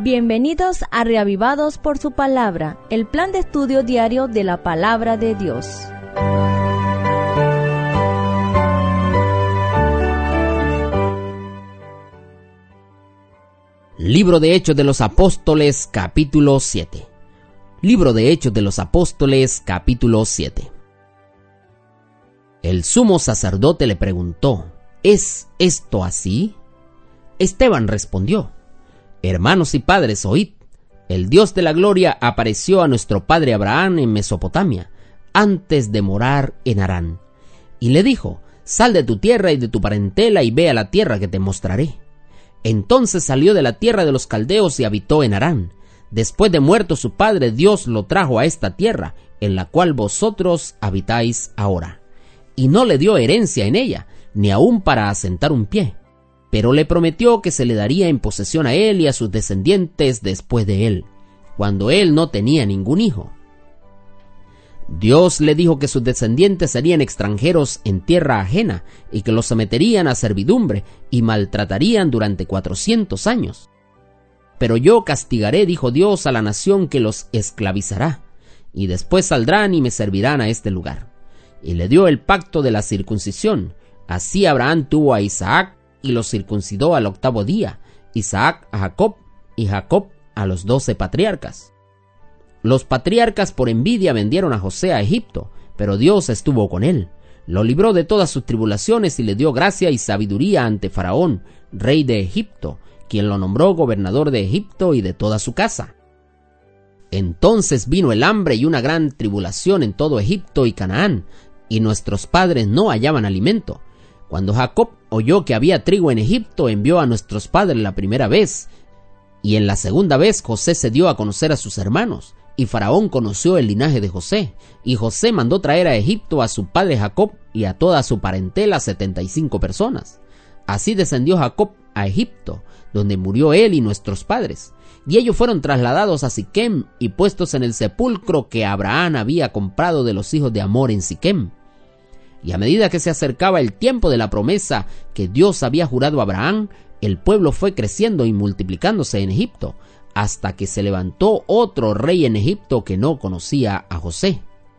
Bienvenidos a Reavivados por su Palabra, el plan de estudio diario de la Palabra de Dios. Libro de Hechos de los Apóstoles, capítulo 7. Libro de Hechos de los Apóstoles, capítulo 7. El sumo sacerdote le preguntó: ¿es esto así? Esteban respondió: Hermanos y padres, oíd. El Dios de la gloria apareció a nuestro padre Abraham en Mesopotamia, antes de morar en Harán. Y le dijo: Sal de tu tierra y de tu parentela y ve a la tierra que te mostraré. Entonces salió de la tierra de los caldeos y habitó en Harán. Después de muerto su padre, Dios lo trajo a esta tierra, en la cual vosotros habitáis ahora. Y no le dio herencia en ella, ni aun para asentar un pie. Pero le prometió que se le daría en posesión a él y a sus descendientes después de él, cuando él no tenía ningún hijo. Dios le dijo que sus descendientes serían extranjeros en tierra ajena y que los someterían a servidumbre y maltratarían durante 400 años. Pero yo castigaré, dijo Dios, a la nación que los esclavizará, y después saldrán y me servirán a este lugar. Y le dio el pacto de la circuncisión. Así Abraham tuvo a Isaac y lo circuncidó al 8º día, Isaac a Jacob y Jacob a los 12 patriarcas. Los patriarcas por envidia vendieron a José a Egipto, pero Dios estuvo con él, lo libró de todas sus tribulaciones y le dio gracia y sabiduría ante Faraón, rey de Egipto, quien lo nombró gobernador de Egipto y de toda su casa. Entonces vino el hambre y una gran tribulación en todo Egipto y Canaán, y nuestros padres no hallaban alimento. Cuando Jacob oyó que había trigo en Egipto, envió a nuestros padres la primera vez, y en la segunda vez José se dio a conocer a sus hermanos, y Faraón conoció el linaje de José, y José mandó traer a Egipto a su padre Jacob y a toda su parentela 75 personas. Así descendió Jacob a Egipto, donde murió él y nuestros padres, y ellos fueron trasladados a Siquem y puestos en el sepulcro que Abraham había comprado de los hijos de Hamor en Siquem. Y a medida que se acercaba el tiempo de la promesa que Dios había jurado a Abraham, el pueblo fue creciendo y multiplicándose en Egipto, hasta que se levantó otro rey en Egipto que no conocía a José.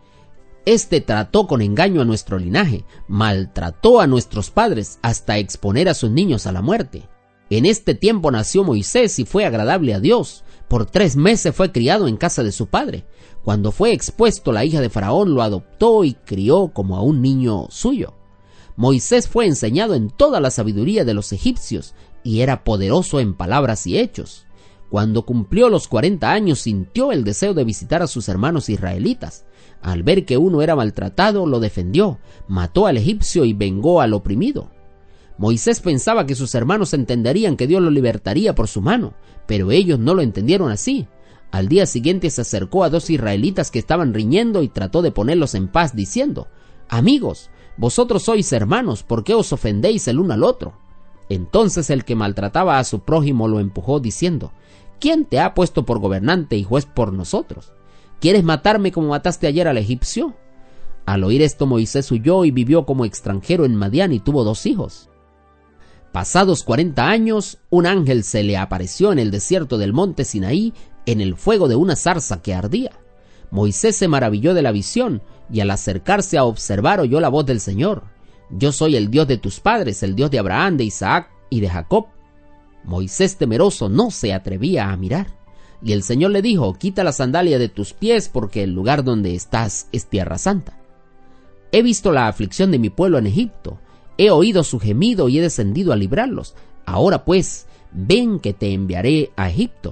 Este trató con engaño a nuestro linaje, maltrató a nuestros padres hasta exponer a sus niños a la muerte. En este tiempo nació Moisés y fue agradable a Dios. Por 3 meses fue criado en casa de su padre. Cuando fue expuesto, la hija de Faraón lo adoptó y crió como a un niño suyo. Moisés fue enseñado en toda la sabiduría de los egipcios y era poderoso en palabras y hechos. Cuando cumplió los 40 años, sintió el deseo de visitar a sus hermanos israelitas. Al ver que uno era maltratado, lo defendió, mató al egipcio y vengó al oprimido. Moisés pensaba que sus hermanos entenderían que Dios lo libertaría por su mano, pero ellos no lo entendieron así. Al día siguiente se acercó a 2 israelitas que estaban riñendo y trató de ponerlos en paz, diciendo: Amigos, vosotros sois hermanos, ¿por qué os ofendéis el uno al otro? Entonces el que maltrataba a su prójimo lo empujó, diciendo: ¿Quién te ha puesto por gobernante y juez por nosotros? ¿Quieres matarme como mataste ayer al egipcio? Al oír esto, Moisés huyó y vivió como extranjero en Madián y tuvo 2 hijos. Pasados 40 años, un ángel se le apareció en el desierto del monte Sinaí en el fuego de una zarza que ardía. Moisés se maravilló de la visión y al acercarse a observar oyó la voz del Señor: Yo soy el Dios de tus padres, el Dios de Abraham, de Isaac y de Jacob. Moisés, temeroso, no se atrevía a mirar. Y el Señor le dijo: Quita la sandalia de tus pies, porque el lugar donde estás es tierra santa. He visto la aflicción de mi pueblo en Egipto, he oído su gemido y he descendido a librarlos. Ahora pues, ven que te enviaré a Egipto.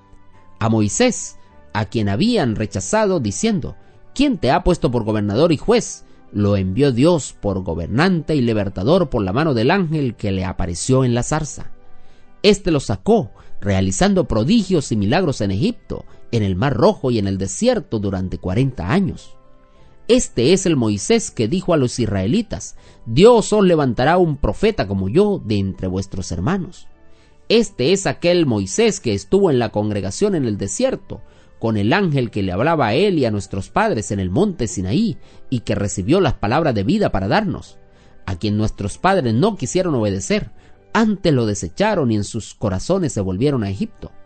A Moisés, a quien habían rechazado, diciendo: ¿Quién te ha puesto por gobernador y juez? Lo envió Dios por gobernante y libertador por la mano del ángel que le apareció en la zarza. Este lo sacó, realizando prodigios y milagros en Egipto, en el Mar Rojo y en el desierto durante 40 años. Este es el Moisés que dijo a los israelitas: Dios os levantará un profeta como yo de entre vuestros hermanos. Este es aquel Moisés que estuvo en la congregación en el desierto, con el ángel que le hablaba a él y a nuestros padres en el monte Sinaí, y que recibió las palabras de vida para darnos, a quien nuestros padres no quisieron obedecer, antes lo desecharon y en sus corazones se volvieron a Egipto.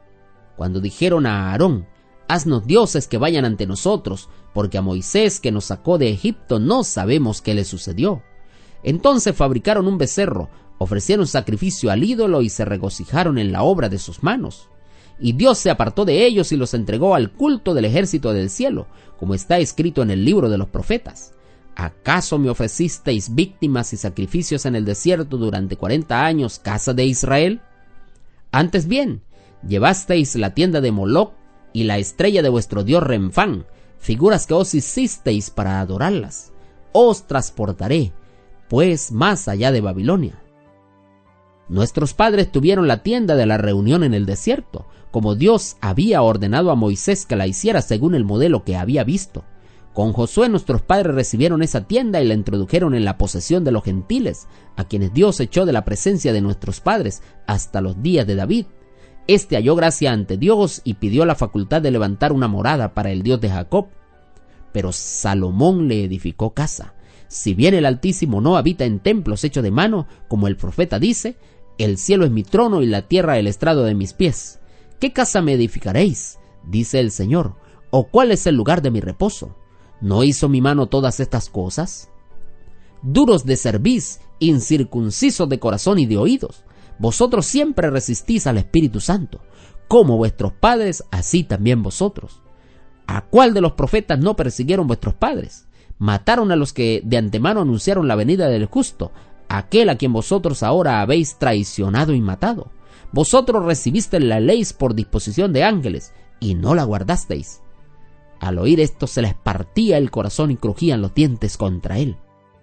cuando dijeron a Aarón: «Haznos dioses que vayan ante nosotros, porque a Moisés, que nos sacó de Egipto, no sabemos qué le sucedió». Entonces fabricaron un becerro, ofrecieron sacrificio al ídolo y se regocijaron en la obra de sus manos. Y Dios se apartó de ellos y los entregó al culto del ejército del cielo, como está escrito en el libro de los profetas. ¿Acaso me ofrecisteis víctimas y sacrificios en el desierto durante 40 años, casa de Israel? Antes bien, llevasteis la tienda de Moloc y la estrella de vuestro dios Renfán, figuras que os hicisteis para adorarlas. Os transportaré, pues, más allá de Babilonia. Nuestros padres tuvieron la tienda de la reunión en el desierto, como Dios había ordenado a Moisés que la hiciera según el modelo que había visto. Con Josué nuestros padres recibieron esa tienda y la introdujeron en la posesión de los gentiles, a quienes Dios echó de la presencia de nuestros padres hasta los días de David. Este halló gracia ante Dios y pidió la facultad de levantar una morada para el Dios de Jacob. Pero Salomón le edificó casa. Si bien el Altísimo no habita en templos hechos de mano, como el profeta dice: «El cielo es mi trono y la tierra el estrado de mis pies». ¿Qué casa me edificaréis?, dice el Señor, ¿o cuál es el lugar de mi reposo? ¿No hizo mi mano todas estas cosas? Duros de cerviz, incircuncisos de corazón y de oídos, vosotros siempre resistís al Espíritu Santo, como vuestros padres, así también vosotros. ¿A cuál de los profetas no persiguieron vuestros padres? Mataron a los que de antemano anunciaron la venida del justo, aquel a quien vosotros ahora habéis traicionado y matado. Vosotros recibisteis la ley por disposición de ángeles, y no la guardasteis. Al oír esto se les partía el corazón y crujían los dientes contra él.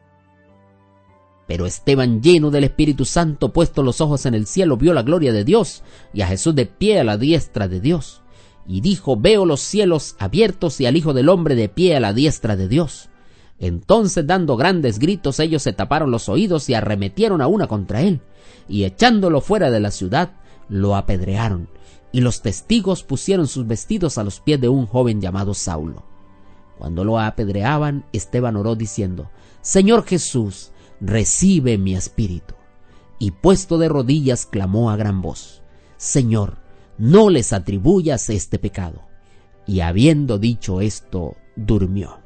Pero Esteban, lleno del Espíritu Santo, puesto los ojos en el cielo, vio la gloria de Dios y a Jesús de pie a la diestra de Dios. Y dijo: «Veo los cielos abiertos y al Hijo del Hombre de pie a la diestra de Dios». Entonces, dando grandes gritos, ellos se taparon los oídos y arremetieron a una contra él, y echándolo fuera de la ciudad, lo apedrearon. Y los testigos pusieron sus vestidos a los pies de un joven llamado Saulo. Cuando lo apedreaban, Esteban oró diciendo: «Señor Jesús, recibe mi espíritu». Y puesto de rodillas clamó a gran voz: «Señor, no les atribuyas este pecado». Y habiendo dicho esto, durmió.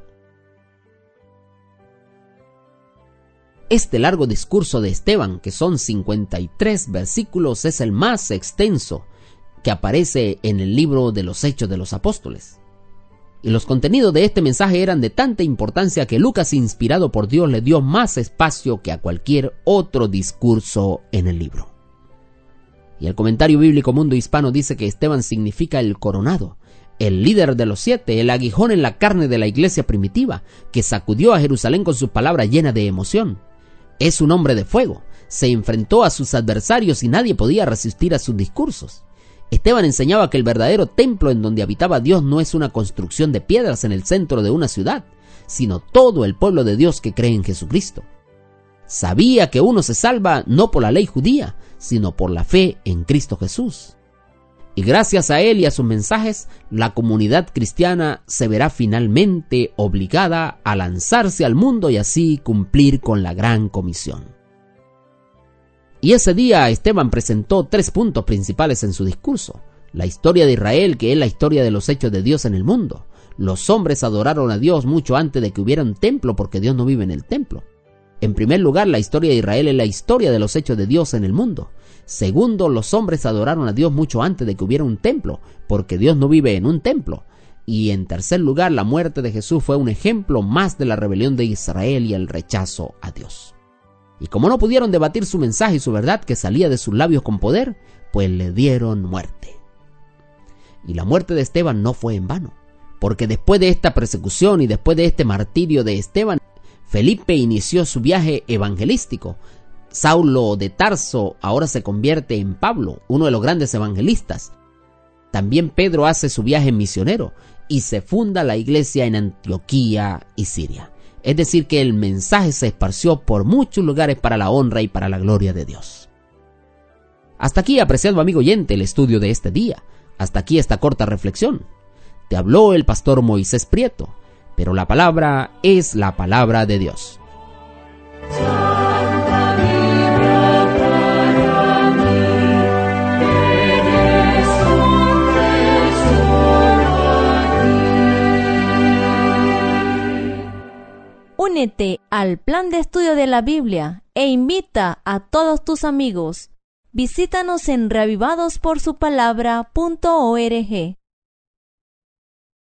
Este largo discurso de Esteban, que son 53 versículos, es el más extenso que aparece en el libro de los Hechos de los Apóstoles. Y los contenidos de este mensaje eran de tanta importancia que Lucas, inspirado por Dios, le dio más espacio que a cualquier otro discurso en el libro. Y el comentario bíblico Mundo Hispano dice que Esteban significa el coronado, el líder de los 7, el aguijón en la carne de la iglesia primitiva, que sacudió a Jerusalén con sus palabras llenas de emoción. Es un hombre de fuego, se enfrentó a sus adversarios y nadie podía resistir a sus discursos. Esteban enseñaba que el verdadero templo en donde habitaba Dios no es una construcción de piedras en el centro de una ciudad, sino todo el pueblo de Dios que cree en Jesucristo. Sabía que uno se salva no por la ley judía, sino por la fe en Cristo Jesús. Y gracias a él y a sus mensajes, la comunidad cristiana se verá finalmente obligada a lanzarse al mundo y así cumplir con la gran comisión. Y ese día Esteban presentó 3 puntos principales en su discurso: la historia de Israel, que es la historia de los hechos de Dios en el mundo. Los hombres adoraron a Dios mucho antes de que hubiera un templo, porque Dios no vive en el templo. En primer lugar, la historia de Israel es la historia de los hechos de Dios en el mundo. Segundo, los hombres adoraron a Dios mucho antes de que hubiera un templo, porque Dios no vive en un templo. Y en tercer lugar, la muerte de Jesús fue un ejemplo más de la rebelión de Israel y el rechazo a Dios. Y como no pudieron debatir su mensaje y su verdad que salía de sus labios con poder, pues le dieron muerte. Y la muerte de Esteban no fue en vano, porque después de esta persecución y después de este martirio de Esteban, Felipe inició su viaje evangelístico. Saulo de Tarso ahora se convierte en Pablo, uno de los grandes evangelistas. También Pedro hace su viaje misionero y se funda la iglesia en Antioquía y Siria. Es decir, que el mensaje se esparció por muchos lugares para la honra y para la gloria de Dios. Hasta aquí, apreciado amigo oyente, el estudio de este día. Hasta aquí esta corta reflexión. Te habló el pastor Moisés Prieto, pero la palabra es la palabra de Dios. Únete al Plan de Estudio de la Biblia e invita a todos tus amigos. Visítanos en reavivadosporsupalabra.org.